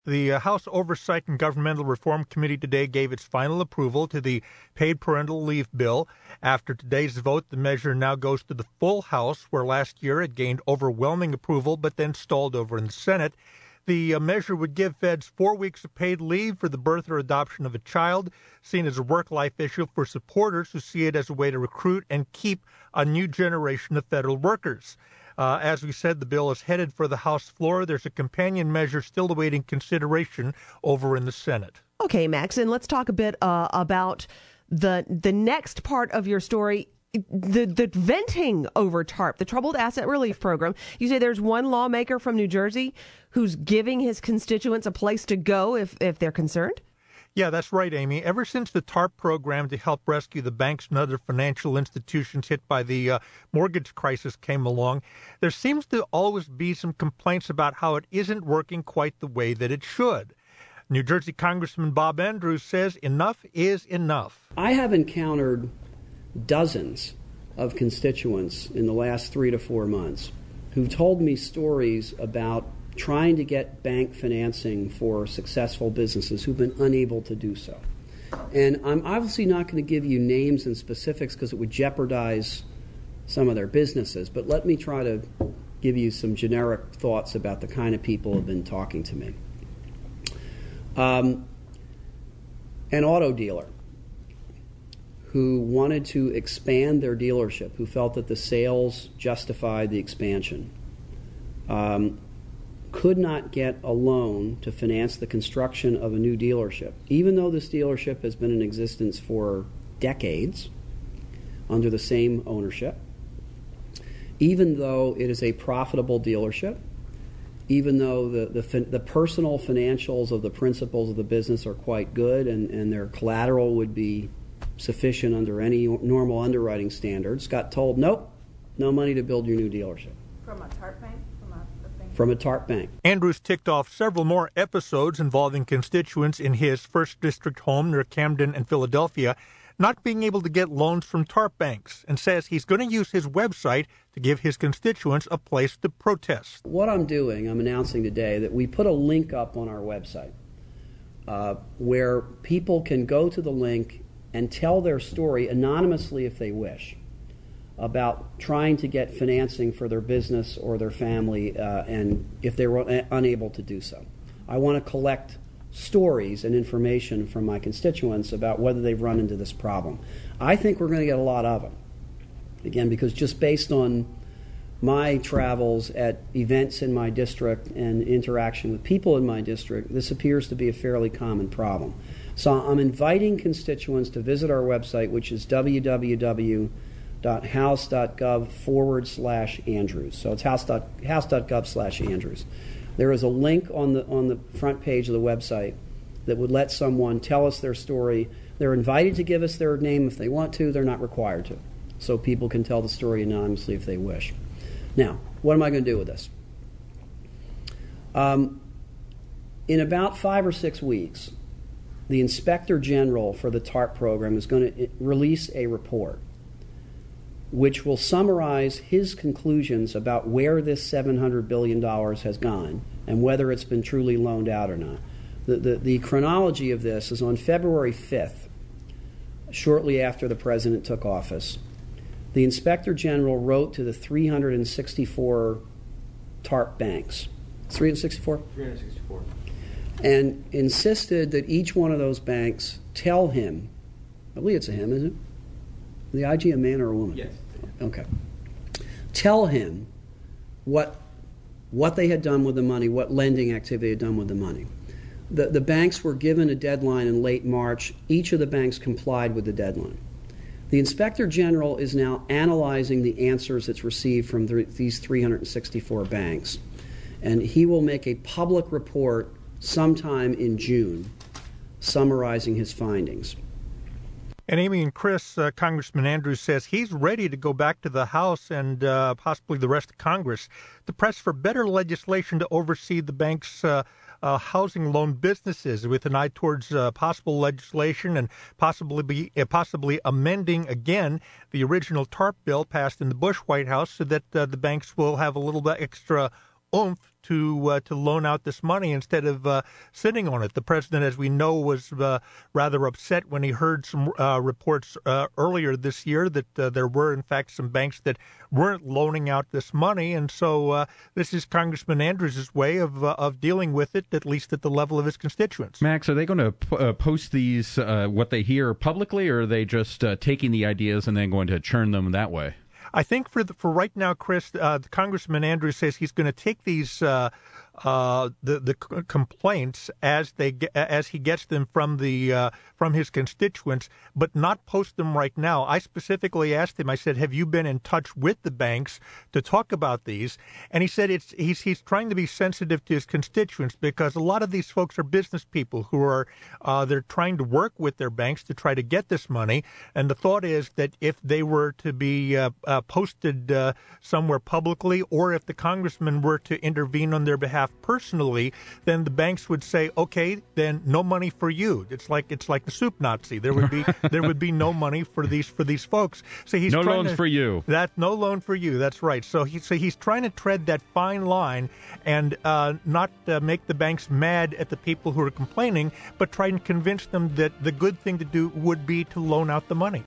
The House Oversight and Governmental Reform Committee today gave its final approval to the paid parental leave bill. After today's vote, the measure now goes to the full House, where last year it gained overwhelming approval but then stalled over in the Senate. The measure would give feds 4 weeks of paid leave for the birth or adoption of a child, seen as a work-life issue for supporters who see it as a way to recruit and keep a new generation of federal workers. As we said, the bill is headed for the House floor. There's a companion measure still awaiting consideration over in the Senate. Okay, Max, and let's talk a bit about the next part of your story, the venting over TARP, the Troubled Asset Relief Program. You say there's one lawmaker from New Jersey who's giving his constituents a place to go if they're concerned? Yeah, that's right, Amy. Ever since the TARP program to help rescue the banks and other financial institutions hit by the mortgage crisis came along, there seems to always be some complaints about how it isn't working quite the way that it should. New Jersey Congressman Bob Andrews says enough is enough. I have encountered dozens of constituents in the last 3 to 4 months who've told me stories about trying to get bank financing for successful businesses who've been unable to do so. And I'm obviously not going to give you names and specifics because it would jeopardize some of their businesses, but let me try to give you some generic thoughts about the kind of people who have been talking to me. An auto dealer who wanted to expand their dealership, who felt that the sales justified the expansion, could not get a loan to finance the construction of a new dealership, even though this dealership has been in existence for decades under the same ownership, even though it is a profitable dealership, even though the personal financials of the principals of the business are quite good and their collateral would be sufficient under any normal underwriting standards, got told, nope, no money to build your new dealership. From a TARP bank? From a TARP bank. Andrews ticked off several more episodes involving constituents in his 1st District home near Camden and Philadelphia not being able to get loans from TARP banks, and says he's going to use his website to give his constituents a place to protest. What I'm doing, I'm announcing today that we put a link up on our website where people can go to the link and tell their story anonymously if they wish about trying to get financing for their business or their family and if they were unable to do so. I want to collect stories and information from my constituents about whether they've run into this problem. I think we're going to get a lot of them. Again, because just based on my travels at events in my district and interaction with people in my district, this appears to be a fairly common problem. So I'm inviting constituents to visit our website, which is www.house.gov/Andrews. So it's house.gov/Andrews. There is a link on the front page of the website that would let someone tell us their story. They're invited to give us their name if they want to. They're not required to. So people can tell the story anonymously if they wish. Now, what am I going to do with this? In about 5 or 6 weeks, the Inspector General for the TARP program is going to release a report which will summarize his conclusions about where this $700 billion has gone and whether it's been truly loaned out or not. The chronology of this is on February 5th, shortly after the President took office. The Inspector General wrote to the 364 TARP banks. 364? 364. And insisted that each one of those banks tell him, I believe it's a him, isn't it? The IG a man or a woman? Yes. Okay. Tell him what they had done with the money, what lending activity they had done with the money. The banks were given a deadline in late March. Each of the banks complied with the deadline. The Inspector General is now analyzing the answers it's received from these 364 banks, and he will make a public report sometime in June summarizing his findings. And Amy and Chris, Congressman Andrews says he's ready to go back to the House and possibly the rest of Congress to press for better legislation to oversee the bank's housing loan businesses, with an eye towards possible legislation and possibly amending again the original TARP bill passed in the Bush White House so that the banks will have a little bit extra oomph to loan out this money instead of sitting on it. The president, as we know, was rather upset when he heard some reports earlier this year that there were, in fact, some banks that weren't loaning out this money. And so this is Congressman Andrews' way of dealing with it, at least at the level of his constituents. Max, are they going to post these, what they hear publicly, or are they just taking the ideas and then going to churn them that way? I think for right now, Chris, Congressman Andrews says he's going to take these the complaints as he gets them from his constituents, but not post them right now. I specifically asked him. I said, "Have you been in touch with the banks to talk about these?" And he said he's trying to be sensitive to his constituents because a lot of these folks are business people who are they're trying to work with their banks to try to get this money. And the thought is that if they were to be posted somewhere publicly, or if the congressman were to intervene on their behalf personally, then the banks would say, "Okay, then no money for you." It's like the soup Nazi. There would be no money for these folks. So he's no loans for you. No loan for you. That's right. So he's trying to tread that fine line and not make the banks mad at the people who are complaining, but try and convince them that the good thing to do would be to loan out the money.